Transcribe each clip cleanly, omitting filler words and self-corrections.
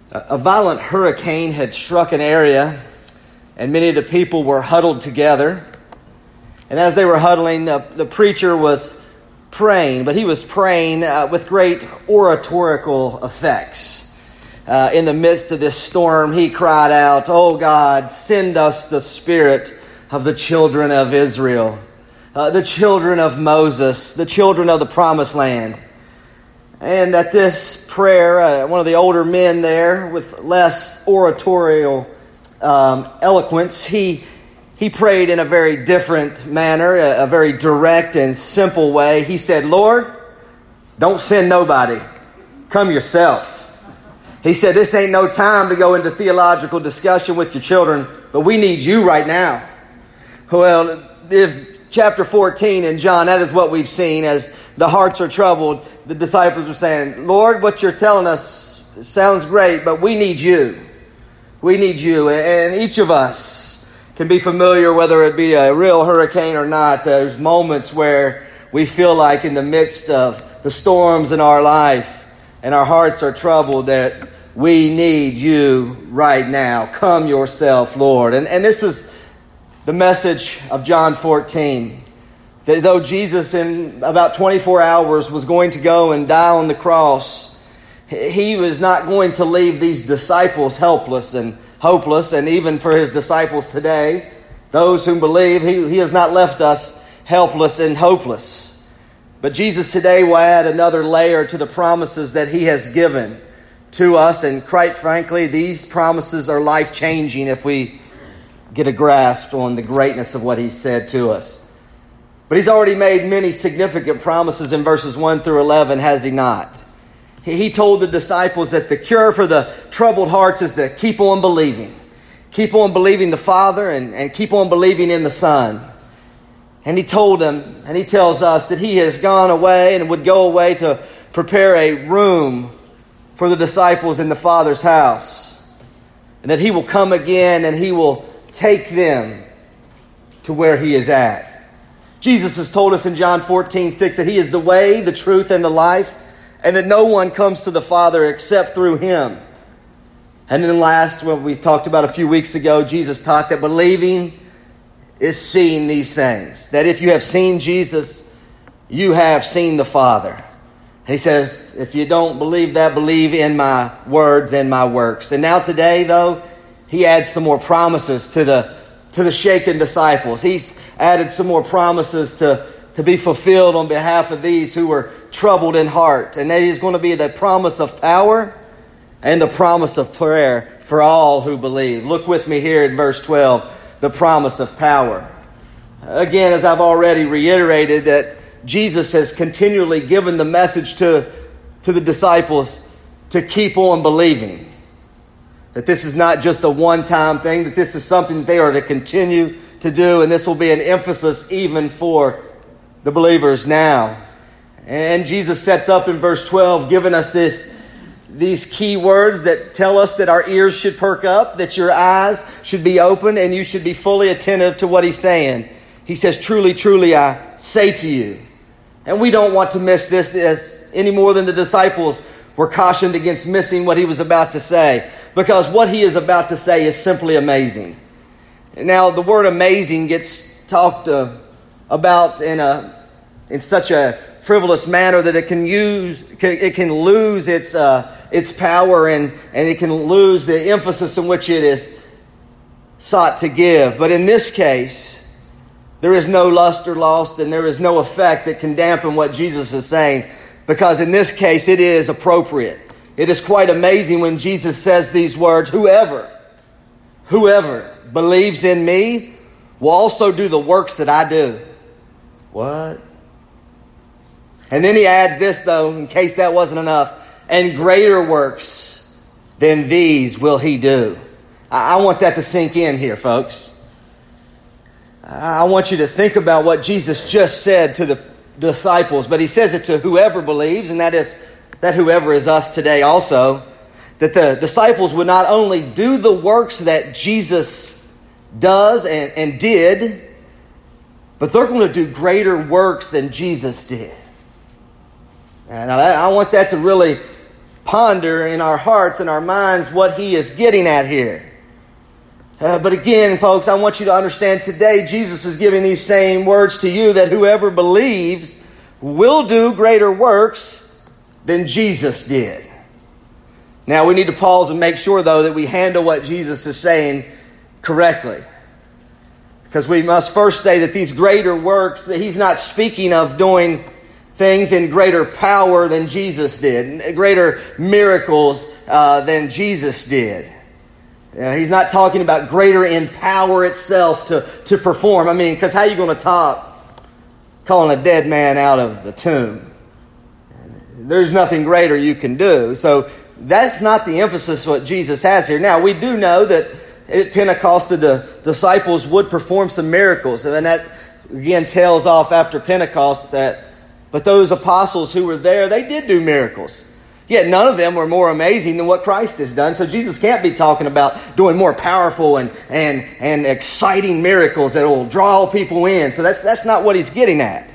A violent hurricane had struck an area, and many of the people were huddled together. And as they were huddling, the preacher was praying, but he was praying with great oratorical effects. In the midst of this storm, he cried out, "Oh God, send us the spirit of the children of Israel, the children of Moses, the children of the promised land." And at this prayer, one of the older men there with less oratorial eloquence, he prayed in a very different manner, a very direct and simple way. He said, "Lord, don't send nobody. Come yourself." He said, "This ain't no time to go into theological discussion with your children, but we need you right now." Well, if chapter 14 in John, that is what we've seen. As the hearts are troubled, the disciples are saying, "Lord, what you're telling us sounds great, but we need you. We need you." And each of us can be familiar, whether it be a real hurricane or not. There's moments where we feel like in the midst of the storms in our life and our hearts are troubled, that we need you right now. Come yourself, Lord. And this is the message of John 14. That though Jesus in about 24 hours was going to go and die on the cross, he was not going to leave these disciples helpless and hopeless. And even for his disciples today, those who believe, he has not left us helpless and hopeless. But Jesus today will add another layer to the promises that he has given to us. And quite frankly, these promises are life-changing if we get a grasp on the greatness of what he said to us. But he's already made many significant promises in verses 1 through 11, has he not? He told the disciples that the cure for the troubled hearts is to keep on believing. Keep on believing the Father and keep on believing in the Son. And he told them, and he tells us that he has gone away and would go away to prepare a room for the disciples in the Father's house. And that he will come again and he will take them to where he is at. Jesus has told us in John 14:6 that he is the way, the truth, and the life, and that no one comes to the Father except through him. And then last, what we talked about a few weeks ago, Jesus taught that believing is seeing these things. That if you have seen Jesus, you have seen the Father. And he says, if you don't believe that, believe in my words and my works. And now today, though, he adds some more promises to the shaken disciples. He's added some more promises to be fulfilled on behalf of these who were troubled in heart. And that is going to be the promise of power and the promise of prayer for all who believe. Look with me here in verse 12, the promise of power. Again, as I've already reiterated, that Jesus has continually given the message to the disciples to keep on believing. That this is not just a one-time thing, that this is something that they are to continue to do, and this will be an emphasis even for the believers now. And Jesus sets up in verse 12, giving us these key words that tell us that our ears should perk up, that your eyes should be open, and you should be fully attentive to what he's saying. He says, "Truly, truly, I say to you." And we don't want to miss this as any more than the disciples were cautioned against missing what he was about to say, because what he is about to say is simply amazing. Now, the word amazing gets talked about in such a frivolous manner that it can lose its power and it can lose the emphasis in which it is sought to give. But in this case, there is no luster lost and there is no effect that can dampen what Jesus is saying, because in this case it is appropriate. It is quite amazing when Jesus says these words, whoever believes in me will also do the works that I do. What? And then he adds this, though, in case that wasn't enough, and greater works than these will he do. I want that to sink in here, folks. I want you to think about what Jesus just said to the disciples, but he says it to whoever believes, and that whoever is us today also, that the disciples would not only do the works that Jesus does and did, but they're going to do greater works than Jesus did. And I want that to really ponder in our hearts and our minds what he is getting at here. But again, folks, I want you to understand today Jesus is giving these same words to you, that whoever believes will do greater works than Jesus did. Now, we need to pause and make sure, though, that we handle what Jesus is saying correctly. Because we must first say that these greater works, that he's not speaking of doing things in greater power than Jesus did, greater miracles than Jesus did. He's not talking about greater in power itself to perform. I mean, because how are you going to top calling a dead man out of the tomb? There's nothing greater you can do. So that's not the emphasis what Jesus has here. Now, we do know that at Pentecost the disciples would perform some miracles. And that, again, tails off after Pentecost but those apostles who were there, they did do miracles. Yet none of them were more amazing than what Christ has done. So Jesus can't be talking about doing more powerful and exciting miracles that will draw people in. So that's not what he's getting at.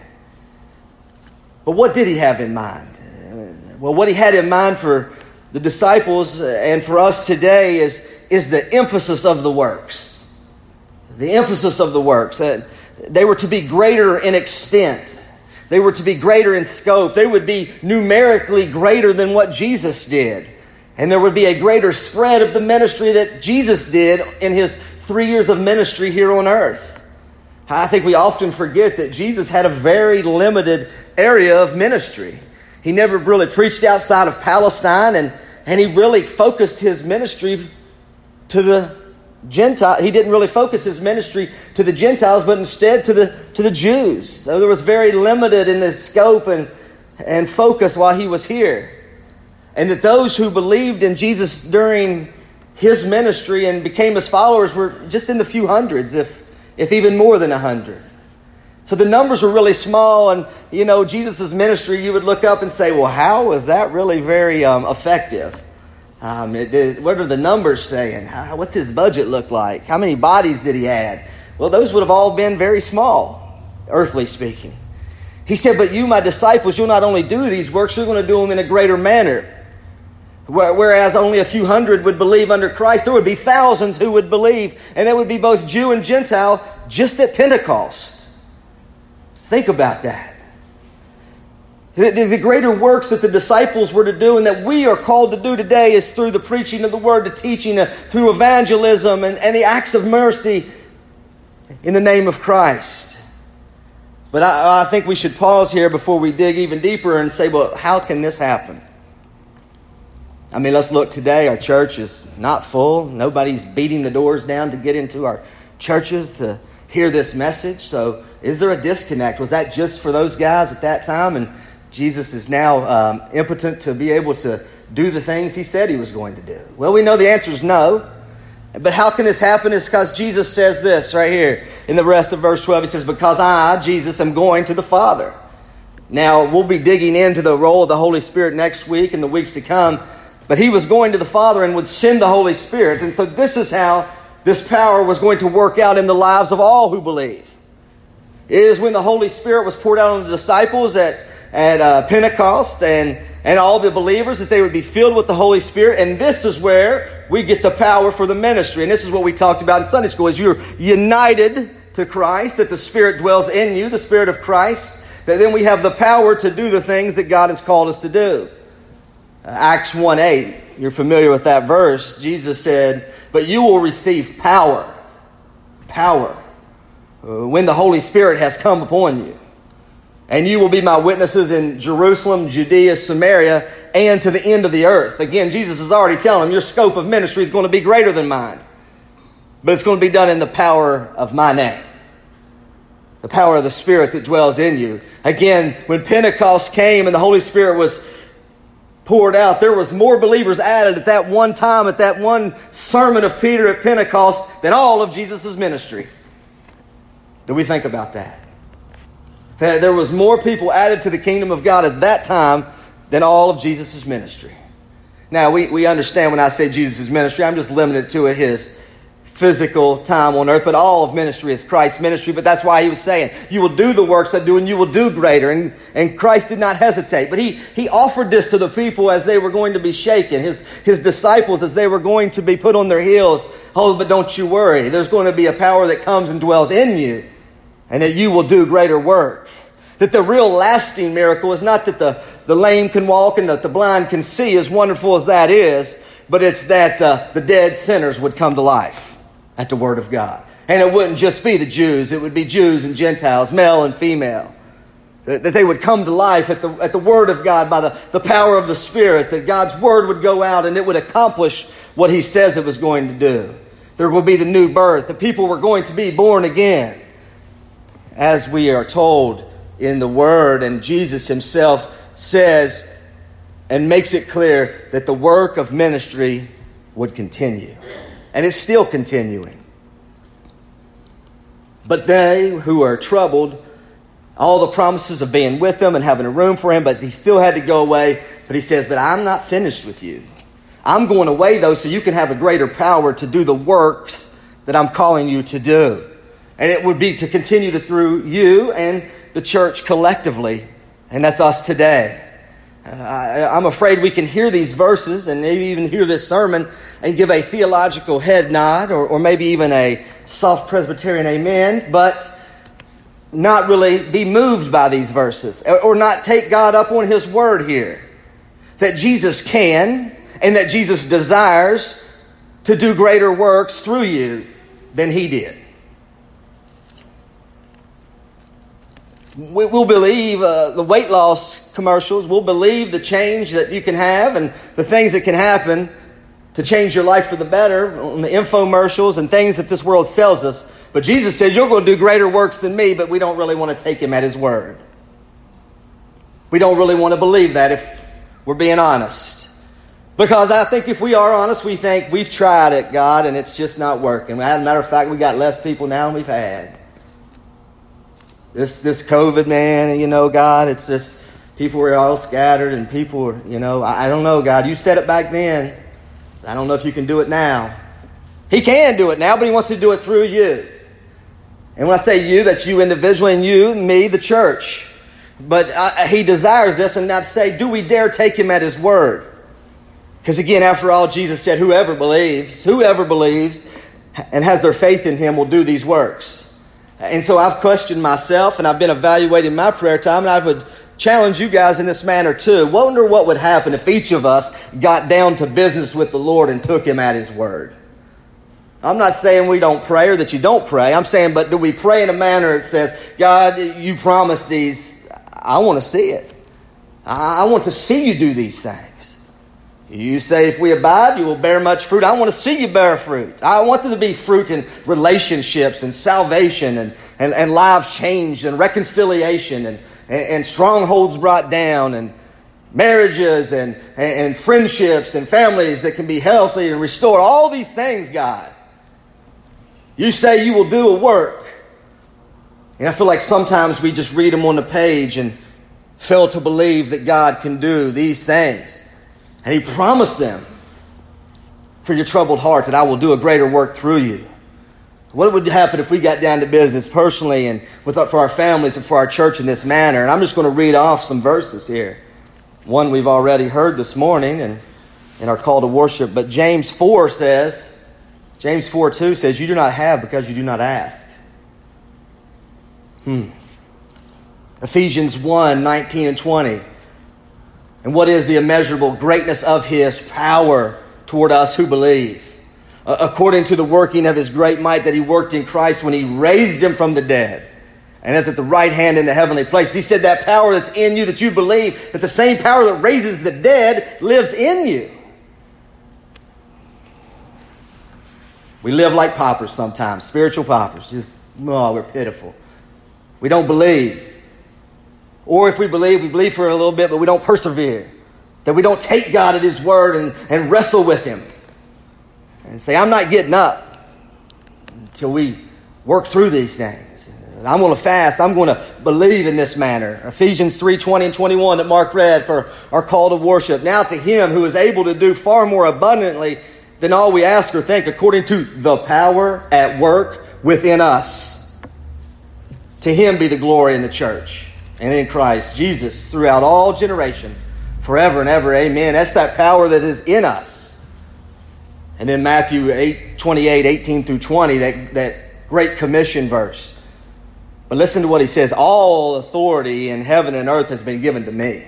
But what did he have in mind? Well, what he had in mind for the disciples and for us today is the emphasis of the works. The emphasis of the works. They were to be greater in extent. They were to be greater in scope. They would be numerically greater than what Jesus did. And there would be a greater spread of the ministry that Jesus did in his 3 years of ministry here on earth. I think we often forget that Jesus had a very limited area of ministry. He never really preached outside of Palestine, and he really focused his ministry to the Gentile. He didn't really focus his ministry to the Gentiles, but instead to the Jews. So there was very limited in his scope and focus while he was here. And that those who believed in Jesus during his ministry and became his followers were just in the few hundreds, if even more than 100. So the numbers were really small, and Jesus' ministry, you would look up and say, well, how was that really very effective? What are the numbers saying? What's his budget look like? How many bodies did he add? Well, those would have all been very small, earthly speaking. He said, but you, my disciples, you'll not only do these works, you're going to do them in a greater manner. Whereas only a few hundred would believe under Christ, there would be thousands who would believe. And that would be both Jew and Gentile just at Pentecost. Think about that. The greater works that the disciples were to do and that we are called to do today is through the preaching of the word, the teaching, through evangelism and the acts of mercy in the name of Christ. But I think we should pause here before we dig even deeper and say, well, how can this happen? I mean, let's look today. Our church is not full. Nobody's beating the doors down to get into our churches to hear this message. So is there a disconnect? Was that just for those guys at that time? And Jesus is now impotent to be able to do the things he said he was going to do? Well, we know the answer is no. But how can this happen? Is because Jesus says this right here in the rest of verse 12. He says, because I, Jesus, am going to the Father. Now, we'll be digging into the role of the Holy Spirit next week and the weeks to come. But he was going to the Father and would send the Holy Spirit. And so this is how this power was going to work out in the lives of all who believe. It is when the Holy Spirit was poured out on the disciples at Pentecost and all the believers, that they would be filled with the Holy Spirit. And this is where we get the power for the ministry. And this is what we talked about in Sunday school. As you're united to Christ, that the Spirit dwells in you, the Spirit of Christ, that then we have the power to do the things that God has called us to do. Acts 1:8, you're familiar with that verse. Jesus said, but you will receive power, when the Holy Spirit has come upon you. And you will be my witnesses in Jerusalem, Judea, Samaria, and to the end of the earth. Again, Jesus is already telling them your scope of ministry is going to be greater than mine. But it's going to be done in the power of my name. The power of the Spirit that dwells in you. Again, when Pentecost came and the Holy Spirit was poured out, there was more believers added at that one time, at that one sermon of Peter at Pentecost, than all of Jesus' ministry. Do we think about that? That there was more people added to the kingdom of God at that time than all of Jesus' ministry. Now, we understand when I say Jesus' ministry, I'm just limited to his physical time on earth, but all of ministry is Christ's ministry. But that's why he was saying, you will do the works I do and you will do greater. And Christ did not hesitate. But he offered this to the people as they were going to be shaken, his disciples as they were going to be put on their heels. Oh, but don't you worry. There's going to be a power that comes and dwells in you, and that you will do greater work. That the real lasting miracle is not that the lame can walk and that the blind can see, as wonderful as that is, but it's that the dead sinners would come to life at the Word of God. And it wouldn't just be the Jews. It would be Jews and Gentiles, male and female. That they would come to life at the Word of God by the power of the Spirit. That God's Word would go out and it would accomplish what He says it was going to do. There would be the new birth. The people were going to be born again. As we are told in the Word, and Jesus Himself says and makes it clear that the work of ministry would continue. And it's still continuing. But they who are troubled, all the promises of being with them and having a room for Him, but He still had to go away. But He says, but I'm not finished with you. I'm going away, though, so you can have a greater power to do the works that I'm calling you to do. And it would be to continue to through you and the church collectively. And that's us today. I'm afraid we can hear these verses and maybe even hear this sermon and give a theological head nod or maybe even a soft Presbyterian amen, but not really be moved by these verses or not take God up on His word here. That Jesus can and that Jesus desires to do greater works through you than He did. We'll believe the weight loss commercials. We'll believe the change that you can have and the things that can happen to change your life for the better on the infomercials and things that this world sells us. But Jesus said, you're going to do greater works than me, but we don't really want to take Him at His word. We don't really want to believe that if we're being honest. Because I think if we are honest, we think we've tried it, God, and it's just not working. As a matter of fact, we got less people now than we've had. This COVID, man, God, it's just people were all scattered and people were, I don't know, God. You said it back then. I don't know if you can do it now. He can do it now, but He wants to do it through you. And when I say you, that's you individually and you, me, the church. But He desires this, and not say, do we dare take Him at His word? Because again, after all, Jesus said, whoever believes and has their faith in Him will do these works. And so I've questioned myself and I've been evaluating my prayer time, and I would challenge you guys in this manner too. Wonder what would happen if each of us got down to business with the Lord and took Him at His word. I'm not saying we don't pray or that you don't pray. I'm saying, but do we pray in a manner that says, God, you promised these. I want to see it. I want to see you do these things. You say, if we abide, you will bear much fruit. I want to see you bear fruit. I want there to be fruit in relationships and salvation and lives changed and reconciliation and strongholds brought down and marriages and friendships and families that can be healthy and restored. All these things, God. You say you will do a work. And I feel like sometimes we just read them on the page and fail to believe that God can do these things. And He promised them for your troubled heart that I will do a greater work through you. What would happen if we got down to business personally and for our families and for our church in this manner? And I'm just going to read off some verses here. One we've already heard this morning and in our call to worship. But James 4:2 says, you do not have because you do not ask. Ephesians 1:19 and 20. And what is the immeasurable greatness of His power toward us who believe? According to the working of His great might that He worked in Christ when He raised Him from the dead. And is at the right hand in the heavenly place. He said that power that's in you that you believe, that the same power that raises the dead lives in you. We live like paupers sometimes, spiritual paupers. We're pitiful. We don't believe. Or if we believe for a little bit, but we don't persevere. That we don't take God at His word and wrestle with Him. And say, I'm not getting up until we work through these things. I'm going to fast. I'm going to believe in this manner. Ephesians 3:20 and 21 that Mark read for our call to worship. Now to Him who is able to do far more abundantly than all we ask or think, according to the power at work within us. To him be the glory in the church and in Christ Jesus throughout all generations, forever and ever. Amen. That's that power that is in us. And then Matthew 8:28, 18 through 20, that Great Commission verse. But listen to what he says. All authority in heaven and earth has been given to me.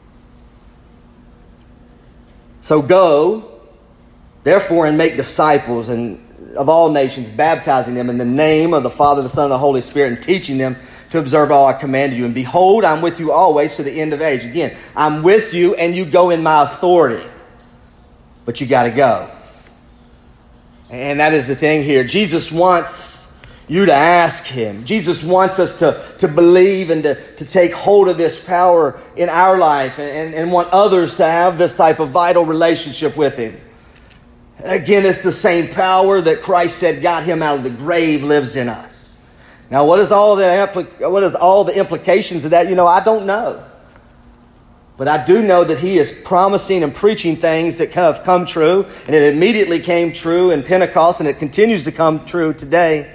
So go, therefore, and make disciples of all nations, baptizing them in the name of the Father, the Son, and the Holy Spirit, and teaching them to observe all I commanded you. And behold, I'm with you always to the end of age. Again, I'm with you and you go in my authority. But you got to go. And that is the thing here. Jesus wants you to ask him. Jesus wants us to believe and to take hold of this power in our life and want others to have this type of vital relationship with him. Again, it's the same power that Christ said got him out of the grave lives in us. Now, what is all the implications of that? I don't know. But I do know that he is promising and preaching things that have come true. And it immediately came true in Pentecost, and it continues to come true today.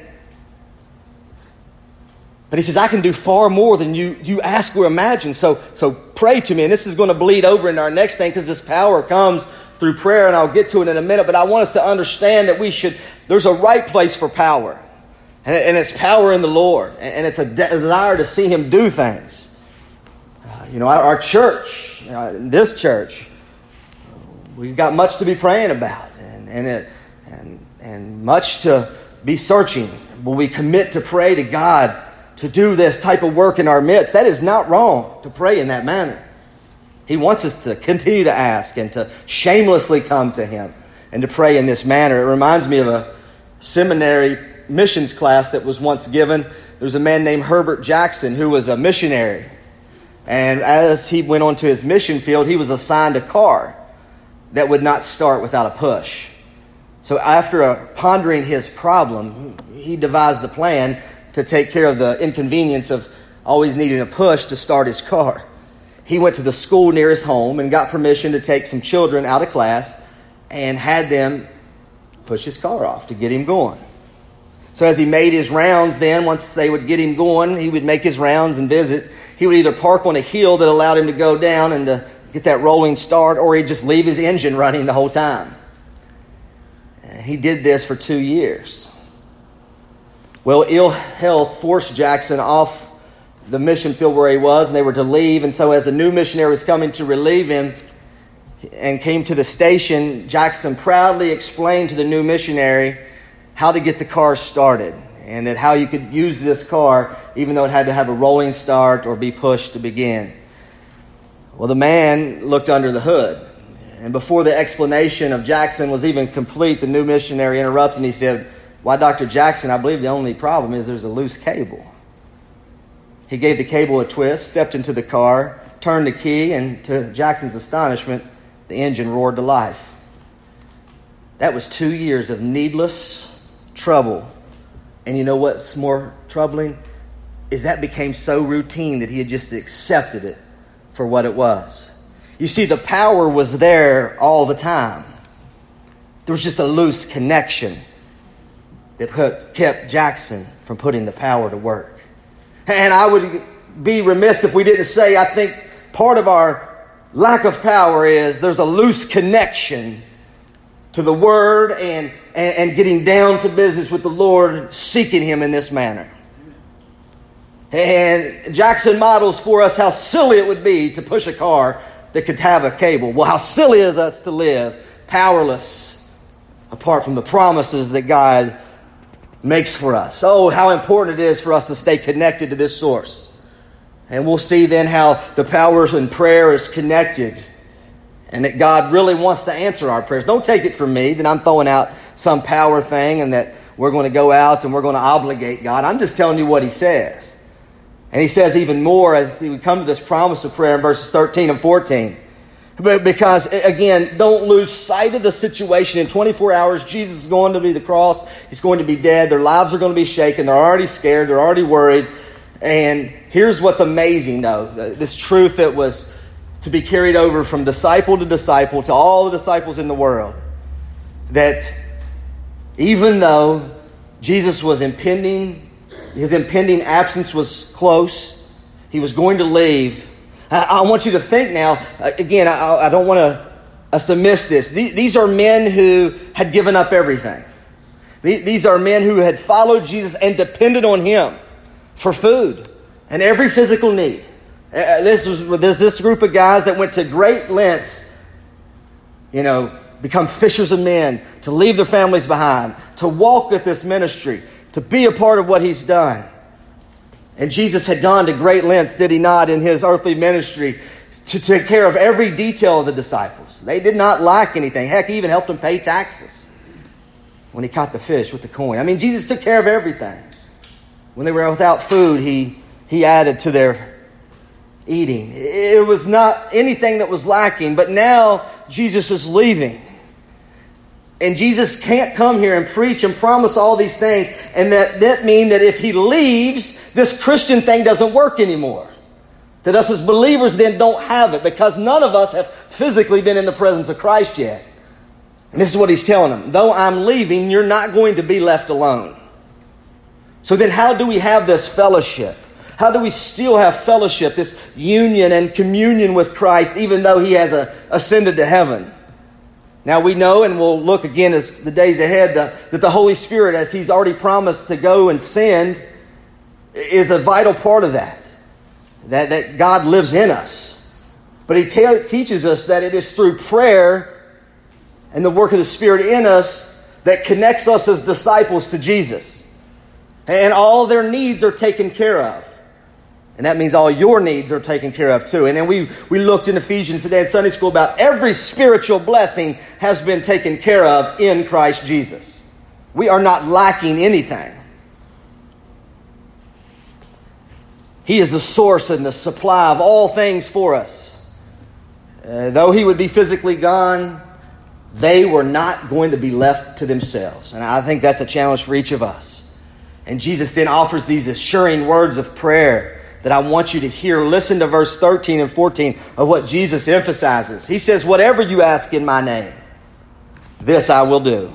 But he says, I can do far more than you ask or imagine. So pray to me. And this is going to bleed over into our next thing, because this power comes through prayer, and I'll get to it in a minute. But I want us to understand that there's a right place for power. And it's power in the Lord. And it's a desire to see him do things. Our church, this church, we've got much to be praying about. And much to be searching. Will we commit to pray to God to do this type of work in our midst? That is not wrong to pray in that manner. He wants us to continue to ask and to shamelessly come to him and to pray in this manner. It reminds me of a seminary missions class that was once given. There was a man named Herbert Jackson who was a missionary. And as he went on to his mission field, he was assigned a car that would not start without a push. So after pondering his problem, he devised the plan to take care of the inconvenience of always needing a push to start his car. He went to the school near his home and got permission to take some children out of class and had them push his car off to get him going. So as he made his rounds then, once they would get him going, he would make his rounds and visit. He would either park on a hill that allowed him to go down and to get that rolling start, or he'd just leave his engine running the whole time. And he did this for 2 years. Well, ill health forced Jackson off the mission field where he was, and they were to leave. And so as a new missionary was coming to relieve him and came to the station, Jackson proudly explained to the new missionary how to get the car started, and that how you could use this car even though it had to have a rolling start or be pushed to begin. Well, the man looked under the hood, and before the explanation of Jackson was even complete, the new missionary interrupted and he said, "Why, Dr. Jackson, I believe the only problem is there's a loose cable." He gave the cable a twist, stepped into the car, turned the key, and to Jackson's astonishment, the engine roared to life. That was 2 years of needless trouble. And you know what's more troubling? Is that became so routine that he had just accepted it for what it was. You see, the power was there all the time. There was just a loose connection that kept Jackson from putting the power to work. And I would be remiss if we didn't say, I think part of our lack of power is there's a loose connection to the Word and getting down to business with the Lord, seeking him in this manner. And Jackson models for us how silly it would be to push a car that could have a cable. Well, how silly is us to live powerless apart from the promises that God makes for us. Oh, how important it is for us to stay connected to this source. And we'll see then how the power in prayer is connected, and that God really wants to answer our prayers. Don't take it from me that I'm throwing out some power thing and that we're going to go out and we're going to obligate God. I'm just telling you what he says. And he says even more as we come to this promise of prayer in verses 13 and 14. Because, again, don't lose sight of the situation. In 24 hours, Jesus is going to be the cross. He's going to be dead. Their lives are going to be shaken. They're already scared. They're already worried. And here's what's amazing, though. This truth that was to be carried over from disciple to disciple to all the disciples in the world. that even though Jesus was impending, his impending absence was close, he was going to leave. I want you to think now, again, I don't want us to miss this. These are men who had given up everything. These are men who had followed Jesus and depended on him for food and every physical need. There's this group of guys that went to great lengths, become fishers of men, to leave their families behind, to walk with this ministry, to be a part of what he's done. And Jesus had gone to great lengths, did he not, in his earthly ministry to take care of every detail of the disciples. They did not lack anything. Heck, he even helped them pay taxes when he caught the fish with the coin. I mean, Jesus took care of everything. When they were without food, he added to their eating. It was not anything that was lacking, but now Jesus is leaving. And Jesus can't come here and preach and promise all these things, and that mean that if he leaves, this Christian thing doesn't work anymore. That us as believers then don't have it, because none of us have physically been in the presence of Christ yet. And this is what he's telling them. Though I'm leaving, you're not going to be left alone. So then how do we have this fellowship? How do we still have fellowship, this union and communion with Christ, even though he has ascended to heaven? Now we know, and we'll look again as the days ahead, that the Holy Spirit, as he's already promised to go and send, is a vital part of that. That God lives in us. But he teaches us that it is through prayer and the work of the Spirit in us that connects us as disciples to Jesus. And all their needs are taken care of. And that means all your needs are taken care of too. And then we looked in Ephesians today in Sunday school about every spiritual blessing has been taken care of in Christ Jesus. We are not lacking anything. He is the source and the supply of all things for us. Though he would be physically gone, they were not going to be left to themselves. And I think that's a challenge for each of us. And Jesus then offers these assuring words of prayer that I want you to hear. Listen to verse 13 and 14 of what Jesus emphasizes. He says, whatever you ask in my name, this I will do,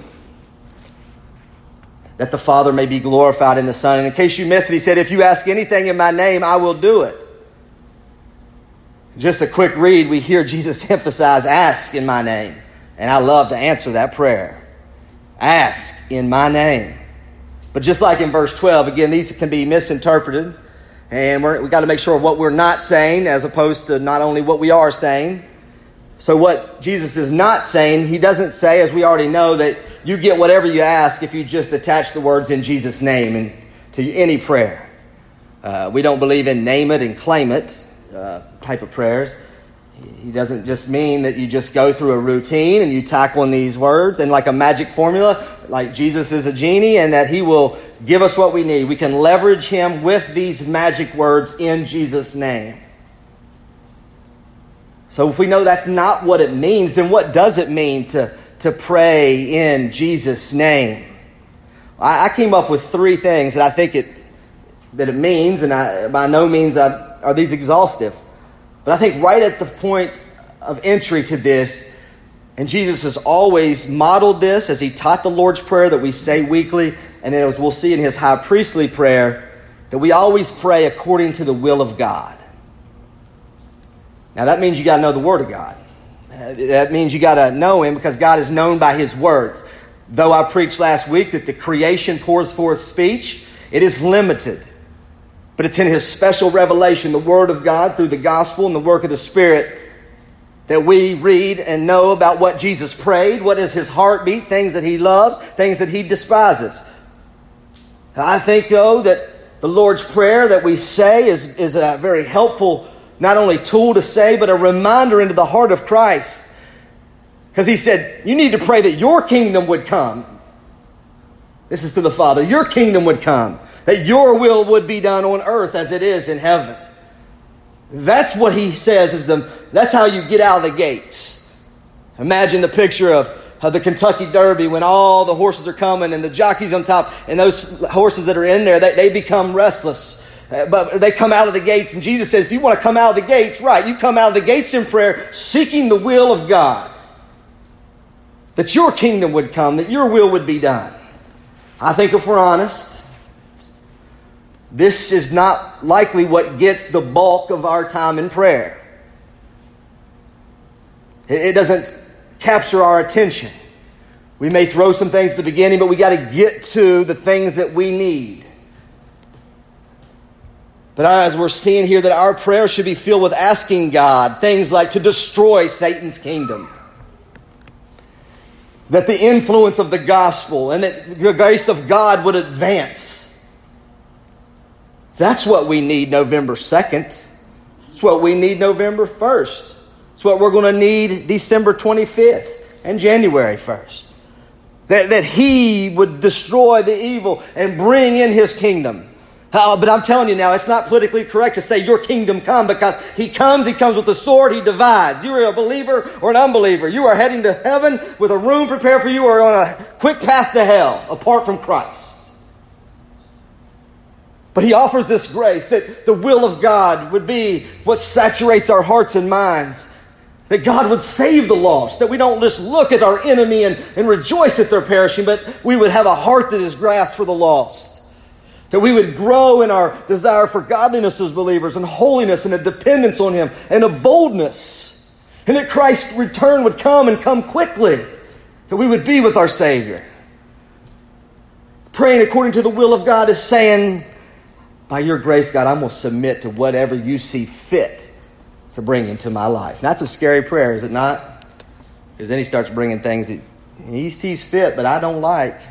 that the Father may be glorified in the Son. And in case you missed it, he said, if you ask anything in my name, I will do it. Just a quick read, we hear Jesus emphasize, ask in my name. And I love to answer that prayer. Ask in my name. But just like in verse 12, again, these can be misinterpreted. And we've got to make sure of what we're not saying as opposed to not only what we are saying. So what Jesus is not saying, he doesn't say, as we already know, that you get whatever you ask if you just attach the words in Jesus' name to any prayer. We don't believe in name it and claim it type of prayers. He doesn't just mean that you just go through a routine and you tack on these words and like a magic formula, like Jesus is a genie and that he will give us what we need. We can leverage him with these magic words in Jesus' name. So if we know that's not what it means, then what does it mean to pray in Jesus' name? I came up with three things that I think it means, and by no means are these exhaustive. But I think right at the point of entry to this, and Jesus has always modeled this as he taught the Lord's Prayer that we say weekly, and then as we'll see in his high priestly prayer, that we always pray according to the will of God. Now that means you got to know the Word of God. That means you got to know him because God is known by his words. Though I preached last week that the creation pours forth speech, it is limited. But it's in his special revelation, the Word of God, through the gospel and the work of the Spirit, that we read and know about what Jesus prayed, what is his heartbeat, things that he loves, things that he despises. I think, though, that the Lord's Prayer that we say is a very helpful, not only tool to say, but a reminder into the heart of Christ. Because he said, you need to pray that your kingdom would come. This is to the Father. Your kingdom would come. That your will would be done on earth as it is in heaven. That's what he says that's how you get out of the gates. Imagine the picture of the Kentucky Derby when all the horses are coming and the jockey's on top and those horses that are in there, they become restless. But they come out of the gates and Jesus says, if you want to come out of the gates, right, you come out of the gates in prayer seeking the will of God. that your kingdom would come, that your will would be done. I think if we're honest, this is not likely what gets the bulk of our time in prayer. It doesn't capture our attention. We may throw some things at the beginning, but we got to get to the things that we need. But as we're seeing here, that our prayer should be filled with asking God things like to destroy Satan's kingdom, that the influence of the gospel and that the grace of God would advance. That's what we need November 2nd. It's what we need November 1st. It's what we're going to need December 25th and January 1st. That He would destroy the evil and bring in His kingdom. But I'm telling you now, it's not politically correct to say your kingdom come, because He comes with the sword, He divides. You are a believer or an unbeliever. You are heading to heaven with a room prepared for you, or on a quick path to hell apart from Christ. But He offers this grace that the will of God would be what saturates our hearts and minds. That God would save the lost. That we don't just look at our enemy and rejoice that they're perishing, but we would have a heart that is grasped for the lost. That we would grow in our desire for godliness as believers, and holiness, and a dependence on Him, and a boldness. And that Christ's return would come and come quickly. That we would be with our Savior. Praying according to the will of God is saying, by your grace, God, I'm going to submit to whatever you see fit to bring into my life. And that's a scary prayer, is it not? Because then He starts bringing things that He sees fit, but I don't like.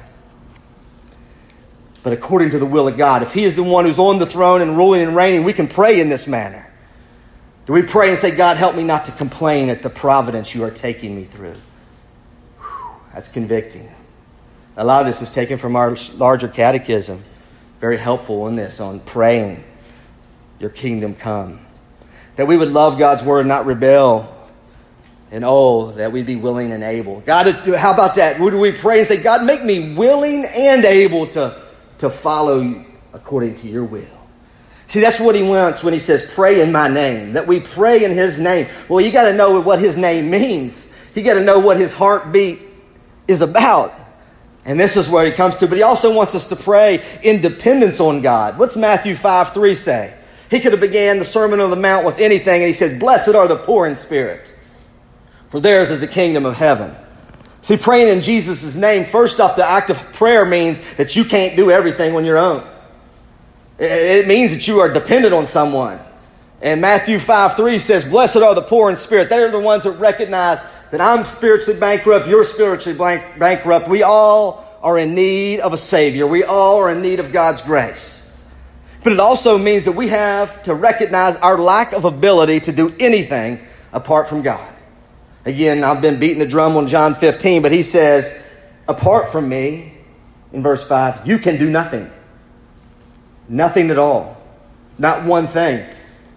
But according to the will of God, if He is the one who's on the throne and ruling and reigning, we can pray in this manner. Do we pray and say, God, help me not to complain at the providence you are taking me through? Whew, that's convicting. A lot of this is taken from our larger catechism. Very helpful in this, on praying, your kingdom come. That we would love God's word and not rebel. And that we'd be willing and able. God, how about that? Would we pray and say, God, make me willing and able to follow you according to your will. See, that's what He wants when He says, pray in my name. That we pray in His name. Well, you got to know what His name means. You got to know what His heartbeat is about. And this is where He comes to. But He also wants us to pray in dependence on God. What's Matthew 5:3 say? He could have began the Sermon on the Mount with anything, and He said, blessed are the poor in spirit, for theirs is the kingdom of heaven. See, praying in Jesus' name, first off, the act of prayer means that you can't do everything on your own. It means that you are dependent on someone. And Matthew 5:3 says, blessed are the poor in spirit. They're the ones that recognize that I'm spiritually bankrupt, you're spiritually bankrupt. We all are in need of a Savior. We all are in need of God's grace. But it also means that we have to recognize our lack of ability to do anything apart from God. Again, I've been beating the drum on John 15, but He says, apart from me, in verse 5, you can do nothing. Nothing at all. Not one thing.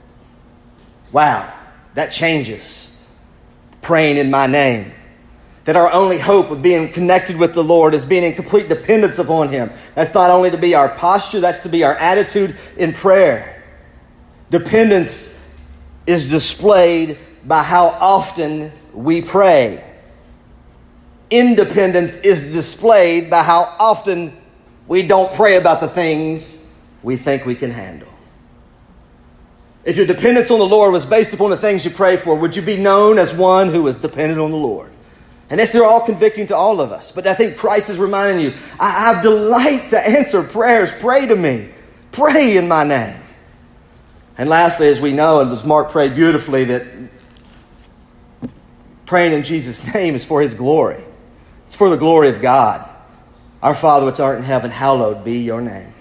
Wow, that changes. Praying in my name. That our only hope of being connected with the Lord is being in complete dependence upon Him. That's not only to be our posture, that's to be our attitude in prayer. Dependence is displayed by how often we pray. Independence is displayed by how often we don't pray about the things we think we can handle. If your dependence on the Lord was based upon the things you pray for, would you be known as one who is dependent on the Lord? And they're all convicting to all of us. But I think Christ is reminding you, I have delight to answer prayers. Pray to me. Pray in my name. And lastly, as we know, and as Mark prayed beautifully, that praying in Jesus' name is for His glory. It's for the glory of God. Our Father which art in heaven, hallowed be your name.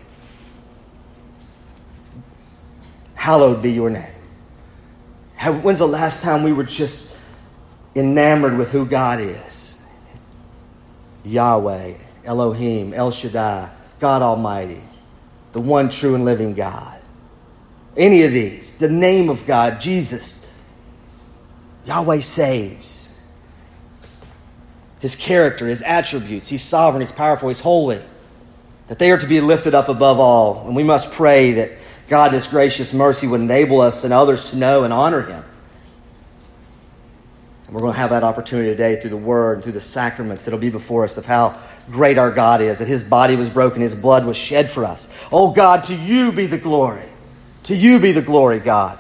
Hallowed be your name. When's the last time we were just enamored with who God is? Yahweh, Elohim, El Shaddai, God Almighty, the one true and living God. Any of these, the name of God, Jesus, Yahweh saves. His character, His attributes, He's sovereign, He's powerful, He's holy. That they are to be lifted up above all. And we must pray that God in His gracious mercy would enable us and others to know and honor Him. And we're going to have that opportunity today through the Word and through the sacraments that will be before us of how great our God is, that His body was broken, His blood was shed for us. Oh God, to You be the glory. To You be the glory, God.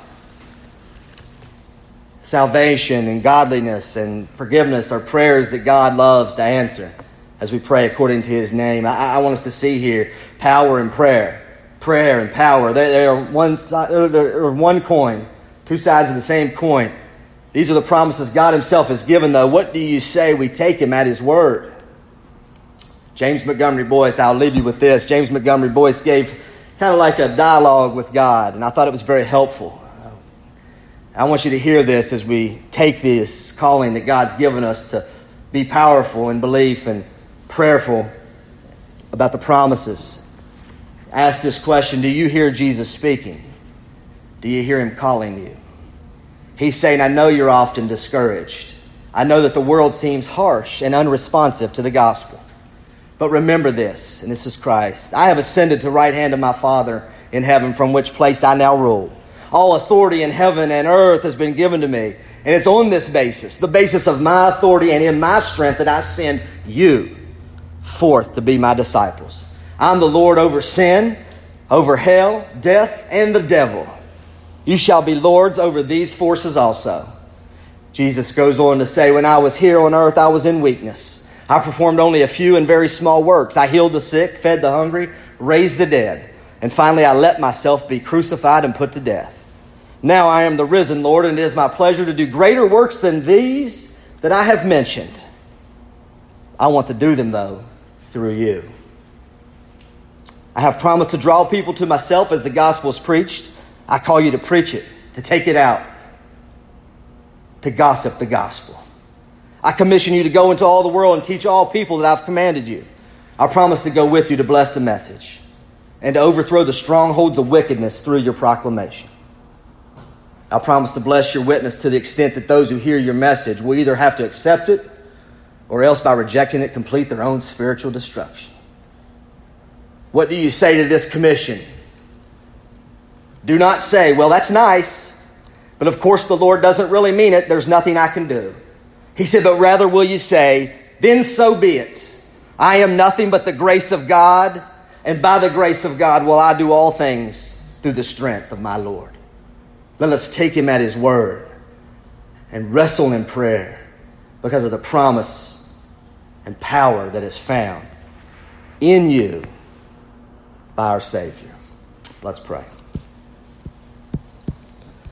Salvation and godliness and forgiveness are prayers that God loves to answer as we pray according to His name. I want us to see here power and prayer. Prayer and power. They are one coin, two sides of the same coin. These are the promises God Himself has given, though. What do you say we take Him at His word? James Montgomery Boyce, I'll leave you with this. James Montgomery Boyce gave kind of like a dialogue with God, and I thought it was very helpful. I want you to hear this as we take this calling that God's given us to be powerful in belief and prayerful about the promises. Ask this question: do you hear Jesus speaking? Do you hear Him calling you? He's saying, I know you're often discouraged. I know that the world seems harsh and unresponsive to the gospel. But remember this, and this is Christ. I have ascended to the right hand of my Father in heaven, from which place I now rule. All authority in heaven and earth has been given to me. And it's on this basis, the basis of my authority and in my strength, that I send you forth to be my disciples. I'm the Lord over sin, over hell, death, and the devil. You shall be lords over these forces also. Jesus goes on to say, when I was here on earth, I was in weakness. I performed only a few and very small works. I healed the sick, fed the hungry, raised the dead. And finally, I let myself be crucified and put to death. Now I am the risen Lord, and it is my pleasure to do greater works than these that I have mentioned. I want to do them, though, through you. I have promised to draw people to myself as the gospel is preached. I call you to preach it, to take it out, to gossip the gospel. I commission you to go into all the world and teach all people that I've commanded you. I promise to go with you to bless the message and to overthrow the strongholds of wickedness through your proclamation. I promise to bless your witness to the extent that those who hear your message will either have to accept it or else by rejecting it complete their own spiritual destruction. What do you say to this commission? Do not say, well, that's nice, but of course the Lord doesn't really mean it. There's nothing I can do. He said, but rather will you say, then so be it. I am nothing but the grace of God, and by the grace of God will I do all things through the strength of my Lord. Let us take Him at His word and wrestle in prayer because of the promise and power that is found in you by our Savior. Let's pray.